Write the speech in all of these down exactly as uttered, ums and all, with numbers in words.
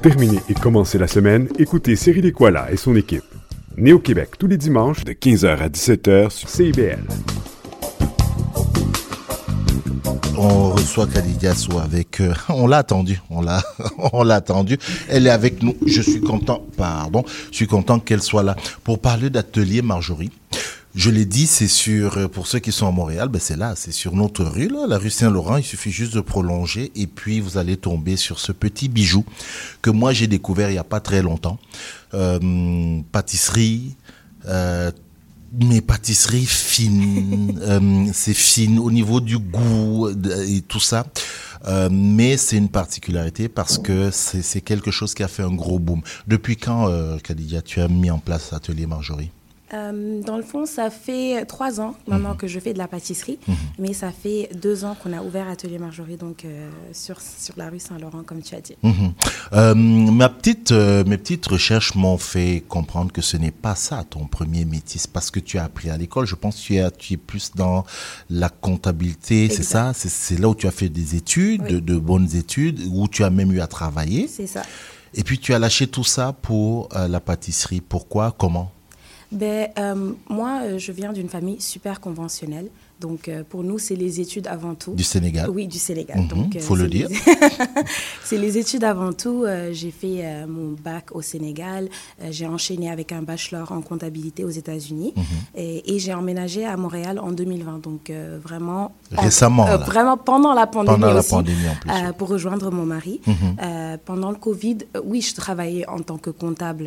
terminer et commencer la semaine, écoutez Cyril Equala et son équipe. Né au Québec tous les dimanches de quinze heures à dix-sept heures sur C I B L. On reçoit Khadija Sow avec... Euh, on l'a attendu, on l'a, on l'a attendu. Elle est avec nous. Je suis content, pardon, je suis content qu'elle soit là pour parler d'Atelier Marjorie. Je l'ai dit, c'est sur, pour ceux qui sont à Montréal, ben c'est là, c'est sur notre rue, là, la rue Saint-Laurent. Il suffit juste de prolonger et puis vous allez tomber sur ce petit bijou que moi j'ai découvert il n'y a pas très longtemps. Euh, pâtisserie, euh, mais pâtisserie fine, euh, c'est fine au niveau du goût et tout ça. Euh, mais c'est une particularité parce que c'est, c'est quelque chose qui a fait un gros boom. Depuis quand, euh, Khadija, tu as mis en place Atelier Marjorie? Euh, dans le fond, ça fait trois ans maintenant mmh. que je fais de la pâtisserie, mmh. mais ça fait deux ans qu'on a ouvert Atelier Marjorie, donc euh, sur, sur la rue Saint-Laurent, comme tu as dit. Mmh. Euh, ma petite, euh, mes petites recherches m'ont fait comprendre que ce n'est pas ça ton premier métier, c'est parce que tu as appris à l'école. Je pense que tu es, tu es plus dans la comptabilité, exact. C'est ça c'est, c'est là où tu as fait des études, oui. de, de bonnes études, où tu as même eu à travailler. C'est ça. Et puis tu as lâché tout ça pour euh, la pâtisserie. Pourquoi? Comment? Ben, euh, moi, euh, je viens d'une famille super conventionnelle. Donc, euh, pour nous, c'est les études avant tout. Du Sénégal? Oui, du Sénégal. Il mmh, euh, faut le dire. Les... c'est les études avant tout. Euh, j'ai fait euh, mon bac au Sénégal. Euh, j'ai enchaîné avec un bachelor en comptabilité aux États-Unis. Mmh. Et, et j'ai emménagé à Montréal en deux mille vingt. Donc, euh, vraiment... Récemment, en, euh, Vraiment pendant la pandémie pendant aussi. La pandémie en plus. Euh, pour rejoindre mon mari. Mmh. Euh, pendant le Covid, euh, oui, je travaillais en tant que comptable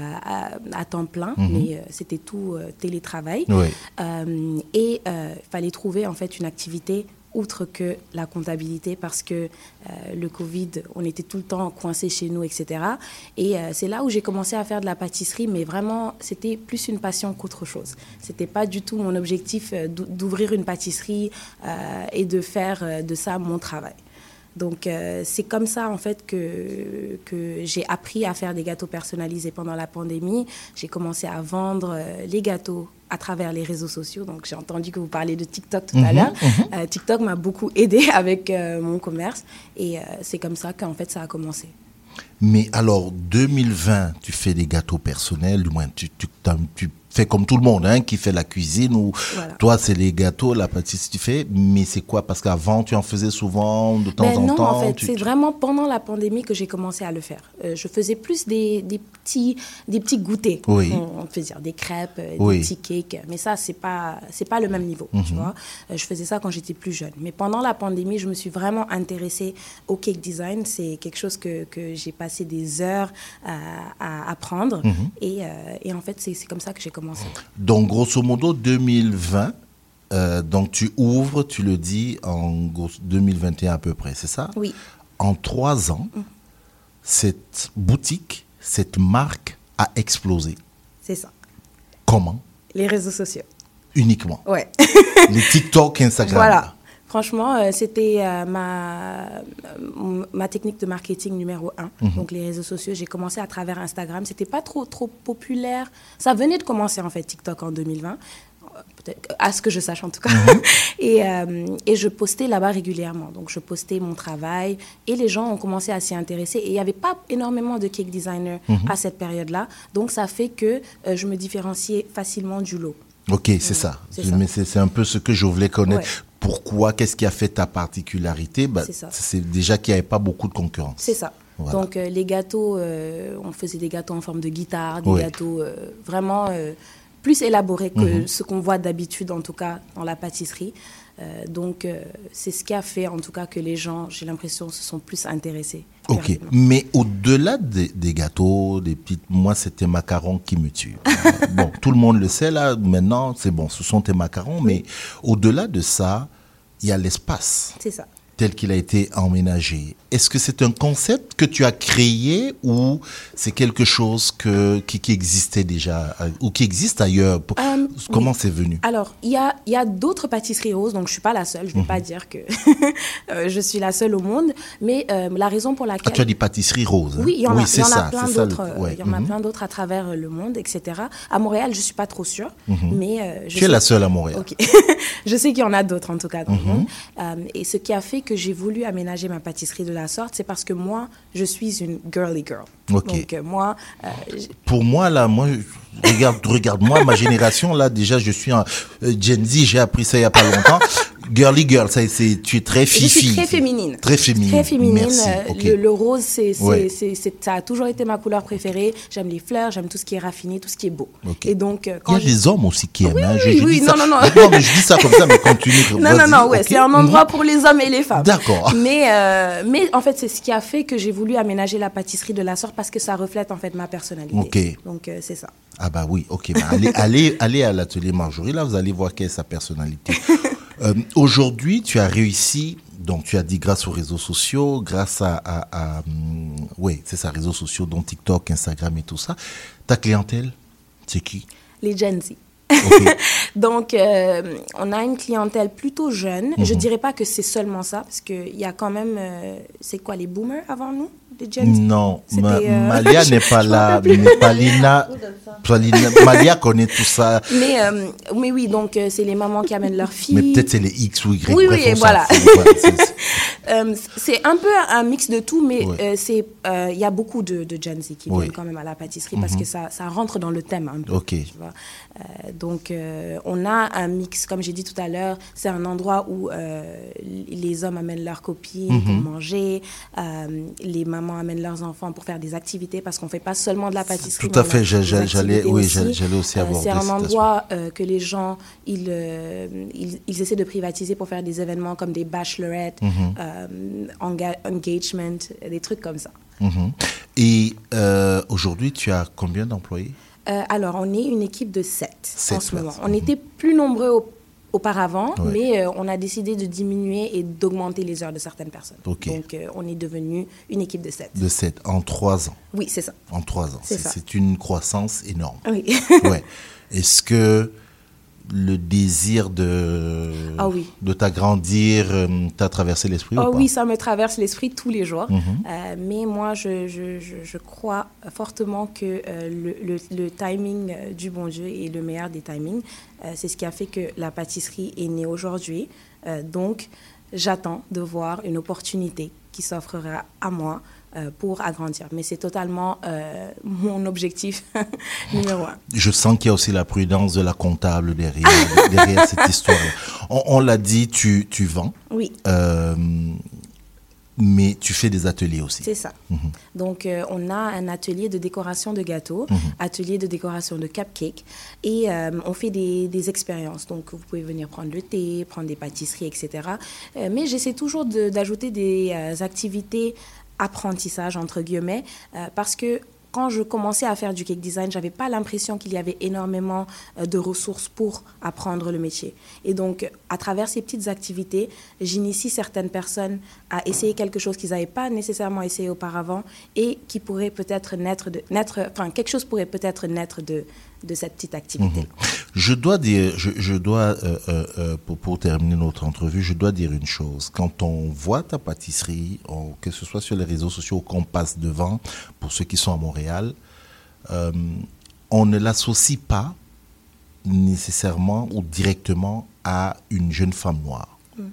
À, à, à temps plein, mmh. mais euh, c'était tout euh, télétravail. Oui. Euh, et il euh, fallait trouver en fait une activité outre que la comptabilité parce que euh, le Covid, on était tout le temps coincés chez nous, et cetera. Et euh, c'est là où j'ai commencé à faire de la pâtisserie, mais vraiment, c'était plus une passion qu'autre chose. C'était pas du tout mon objectif euh, d'ouvrir une pâtisserie euh, et de faire euh, de ça mon travail. Donc, euh, c'est comme ça, en fait, que, que j'ai appris à faire des gâteaux personnalisés pendant la pandémie. J'ai commencé à vendre euh, les gâteaux à travers les réseaux sociaux. Donc, j'ai entendu que vous parliez de TikTok tout mmh, à l'heure. Mmh. Euh, TikTok m'a beaucoup aidée avec euh, mon commerce. Et euh, c'est comme ça qu'en fait, ça a commencé. Mais alors, deux mille vingt, tu fais des gâteaux personnels, du moins, tu, tu, tu fais comme tout le monde, hein, qui fait la cuisine, ou voilà. Toi, c'est les gâteaux, la pâtisserie, tu fais, mais c'est quoi? Parce qu'avant, tu en faisais souvent, de temps ben en non, temps? Non, en fait, tu, c'est tu... vraiment pendant la pandémie que j'ai commencé à le faire. Euh, je faisais plus des, des, petits, des petits goûters, oui. on, on peut dire, des crêpes, oui. des petits cakes, mais ça, c'est pas, c'est pas le même niveau, mm-hmm. tu vois. Euh, je faisais ça quand j'étais plus jeune. Mais pendant la pandémie, je me suis vraiment intéressée au cake design. C'est quelque chose que, que j'ai passé des heures à, à apprendre. Mm-hmm. Et, euh, et en fait, c'est, c'est comme ça que j'ai commencé. Donc, grosso modo, deux mille vingt, euh, donc tu ouvres, tu le dis, en deux mille vingt et un à peu près, c'est ça? Oui. En trois ans, mmh. cette boutique, cette marque a explosé. C'est ça. Comment? Les réseaux sociaux. Uniquement? Ouais. Les TikTok, Instagram. Voilà. Franchement, euh, c'était euh, ma, euh, ma technique de marketing numéro un. Mm-hmm. Donc, les réseaux sociaux, j'ai commencé à travers Instagram. C'était pas trop, trop populaire. Ça venait de commencer, en fait, TikTok en deux mille vingt. Peut-être, à ce que je sache, en tout cas. Mm-hmm. et, euh, et je postais là-bas régulièrement. Donc, je postais mon travail. Et les gens ont commencé à s'y intéresser. Et il n'y avait pas énormément de cake designers mm-hmm. à cette période-là. Donc, ça fait que euh, je me différenciais facilement du lot. Ok, c'est euh, ça. C'est Mais c'est, c'est un peu ce que je voulais connaître. Ouais. Pourquoi? Qu'est-ce qui a fait ta particularité? Bah, c'est, ça. C'est déjà qu'il n'y avait pas beaucoup de concurrence. C'est ça. Voilà. Donc, euh, les gâteaux, euh, on faisait des gâteaux en forme de guitare, des oui. gâteaux euh, vraiment euh, plus élaborés que mm-hmm. ce qu'on voit d'habitude, en tout cas, dans la pâtisserie. Euh, donc, euh, c'est ce qui a fait, en tout cas, que les gens, j'ai l'impression, se sont plus intéressés. Ok, mais au-delà des, des gâteaux, des petites, moi, c'est tes macarons qui me tuent. Bon, tout le monde le sait, là, maintenant, c'est bon, ce sont tes macarons, mais au-delà de ça, il y a l'espace. C'est ça. Tel qu'il a été emménagé. Est-ce que c'est un concept que tu as créé ou c'est quelque chose que, qui, qui existait déjà ou qui existe ailleurs? um, Comment oui. c'est venu? Alors, il y a, y a d'autres pâtisseries roses, donc je ne suis pas la seule. Je ne vais mm-hmm. pas dire que je suis la seule au monde, mais euh, la raison pour laquelle... Ah, tu as dit pâtisserie rose? Hein? Oui, il y en a, oui, y en a ça, plein d'autres. Le... Ouais. Il y en a mm-hmm. plein d'autres à travers le monde, et cetera. À Montréal, je ne suis pas trop sûre, mm-hmm. mais... Euh, je tu es la seule à Montréal. Okay. Je sais qu'il y en a d'autres, en tout cas, dans mm-hmm. le monde. Euh, et ce qui a fait que j'ai voulu aménager ma pâtisserie de la sorte, c'est parce que moi, je suis une girly girl. Okay. Donc, euh, moi... Euh, Pour moi, là, moi, regarde, regarde, moi, ma génération, là, déjà, je suis un euh, Gen Z, j'ai appris ça il n'y a pas longtemps. Girly girl, ça, c'est, tu es très fifi. Je suis très féminine. Très féminine. Très féminine. Merci. Euh, Okay. le, le rose, c'est, c'est, Ouais. c'est, c'est, ça a toujours été ma couleur préférée. J'aime les fleurs, j'aime tout ce qui est raffiné, tout ce qui est beau. Okay. Et donc, euh, Il quand y a je... des hommes aussi qui aiment. Oui, hein. oui, je, je oui, dis non, ça. non, non. Non, mais je dis ça comme ça, mais continue. Non, non, non, ouais, okay. c'est un endroit pour les hommes et les femmes. D'accord. Mais, euh, mais en fait, c'est ce qui a fait que j'ai voulu aménager la pâtisserie de la sorte parce que ça reflète en fait ma personnalité. Ok. Donc, euh, c'est ça. Ah bah oui, ok. Bah allez, allez, allez à l'atelier Marjorie, là, vous allez voir quelle est sa personnalité. euh, aujourd'hui, tu as réussi, donc tu as dit grâce aux réseaux sociaux, grâce à, à, à hum, oui, c'est ça, réseaux sociaux, dont TikTok, Instagram et tout ça. Ta clientèle, c'est qui? Les Gen Z. Okay. Donc, euh, on a une clientèle plutôt jeune. Mm-hmm. Je ne dirais pas que c'est seulement ça, parce qu'il y a quand même... Euh, c'est quoi, les boomers avant nous, les Gen Z? Non, Ma- euh... Malia n'est pas là, mais Palina, Palina, Malia connaît tout ça. Mais, euh, mais oui, donc euh, c'est les mamans qui amènent leurs filles. Mais peut-être c'est les X ou Y. Oui, bref, oui, on s'en voilà. fout. Voilà, c'est- c'est- Euh, c'est un peu un mix de tout, mais Ouais. euh, c'est euh, il y a beaucoup de, de Gen Z qui Oui. viennent quand même à la pâtisserie parce que ça, ça rentre dans le thème un peu. Ok. Tu vois. Euh, donc, euh, on a un mix, comme j'ai dit tout à l'heure, c'est un endroit où euh, les hommes amènent leurs copines pour manger, euh, les mamans amènent leurs enfants pour faire des activités parce qu'on ne fait pas seulement de la pâtisserie. Tout à mais on a fait, des j'a- j'a- j'allais, activités oui, aussi. j'allais j'allais aussi Euh, aborder c'est un cet aspect. endroit euh, que les gens, ils, euh, ils, ils essaient de privatiser pour faire des événements comme des bachelorettes, euh, enga- engagement, des trucs comme ça. Mhm. Et euh, aujourd'hui, tu as combien d'employés? Euh, alors, on est une équipe de sept, Sept en ce moment. personnes. On était plus nombreux au- auparavant, Ouais. mais euh, on a décidé de diminuer et d'augmenter les heures de certaines personnes. Ok. Donc, euh, on est devenu une équipe de sept. De sept en trois ans. Oui, c'est ça. En trois ans. C'est C'est ça. c'est une croissance énorme. Oui. Ouais. Est-ce que le désir de, Ah oui. de t'agrandir euh, t'a traversé l'esprit Oh ou pas? oui, ça me traverse l'esprit tous les jours. Mhm. Euh, mais moi, je, je, je, je crois fortement que euh, le, le, le timing euh, du bon Dieu est le meilleur des timings. Euh, c'est ce qui a fait que la pâtisserie est née aujourd'hui. Euh, donc, j'attends de voir une opportunité qui s'offrera à moi euh, pour agrandir. Mais c'est totalement euh, mon objectif numéro un. Je sens qu'il y a aussi la prudence de la comptable derrière, derrière cette histoire. On, on l'a dit, tu, tu vends, Oui. euh, mais tu fais des ateliers aussi. C'est ça. Mhm. Donc, euh, on a un atelier de décoration de gâteaux, Mhm. atelier de décoration de cupcakes, et euh, on fait des, des expériences. Donc, vous pouvez venir prendre le thé, prendre des pâtisseries, et cetera. Euh, mais j'essaie toujours de- d'ajouter des euh, activités apprentissage, entre guillemets, euh, parce que quand je commençais à faire du cake design, j'avais pas l'impression qu'il y avait énormément euh, de ressources pour apprendre le métier. Et donc, à travers ces petites activités, j'initie certaines personnes à essayer quelque chose qu'ils n'avaient pas nécessairement essayé auparavant et qui pourrait peut-être naître de, naître, enfin, quelque chose pourrait peut-être naître de, de cette petite activité. Mhm. Je dois dire, je, je dois, euh, euh, euh, pour, pour terminer notre entrevue, je dois dire une chose. Quand on voit ta pâtisserie, on- que ce soit sur les réseaux sociaux ou qu'on passe devant, pour ceux qui sont à Montréal, euh, on ne l'associe pas nécessairement ou directement à une jeune femme noire.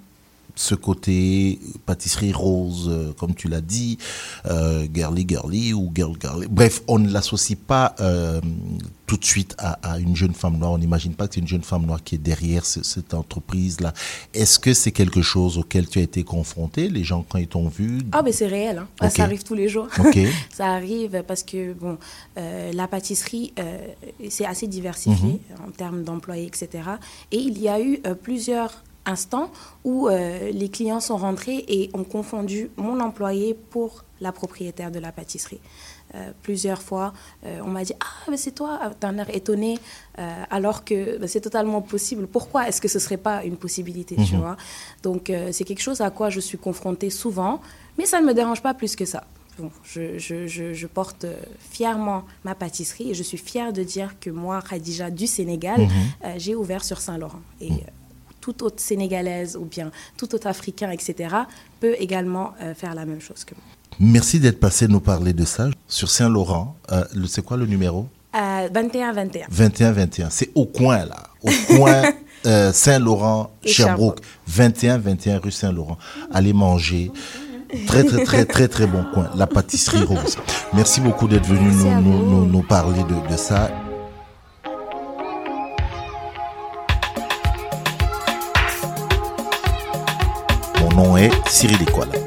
Ce côté pâtisserie rose, euh, comme tu l'as dit, euh, girly girly ou girl girly. Bref, on ne l'associe pas euh, tout de suite à, à une jeune femme noire. On n'imagine pas que c'est une jeune femme noire qui est derrière ce- cette entreprise-là. Est-ce que c'est quelque chose auquel tu as été confronté, les gens quand ils t'ont vu? Ah, ben c'est réel, hein. Ok. Ça arrive tous les jours. Ok. Ça arrive parce que, bon, euh, la pâtisserie, euh, c'est assez diversifié en termes d'employés, et cetera. Et il y a eu euh, plusieurs instants où euh, les clients sont rentrés et ont confondu mon employé pour la propriétaire de la pâtisserie. Euh, plusieurs fois, euh, on m'a dit « Ah, mais c'est toi !» d'un air étonné, euh, alors que ben, c'est totalement possible. Pourquoi est-ce que ce ne serait pas une possibilité, tu vois? Donc, euh, c'est quelque chose à quoi je suis confrontée souvent, mais ça ne me dérange pas plus que ça. Bon, je, je, je, je porte fièrement ma pâtisserie et je suis fière de dire que moi, Khadija du Sénégal, Mhm. euh, j'ai ouvert sur Saint-Laurent. Et euh, toute autre Sénégalaise ou bien tout autre Africain, et cetera, peut également euh, faire la même chose que moi. Merci d'être passé nous parler de ça. Sur Saint-Laurent, euh, le- c'est quoi le numéro? Euh, vingt et un vingt et un. vingt et un vingt et un. C'est au coin, là. Au coin euh, Saint-Laurent, Et Sherbrooke, vingt et un vingt et un rue Saint-Laurent. Allez manger. Très, très, très, très, très bon coin. La pâtisserie Rose. Merci beaucoup d'être venu Merci à nous, nous, vous. nous, nous parler de, de ça. Mon nom est Cyril Ekwala.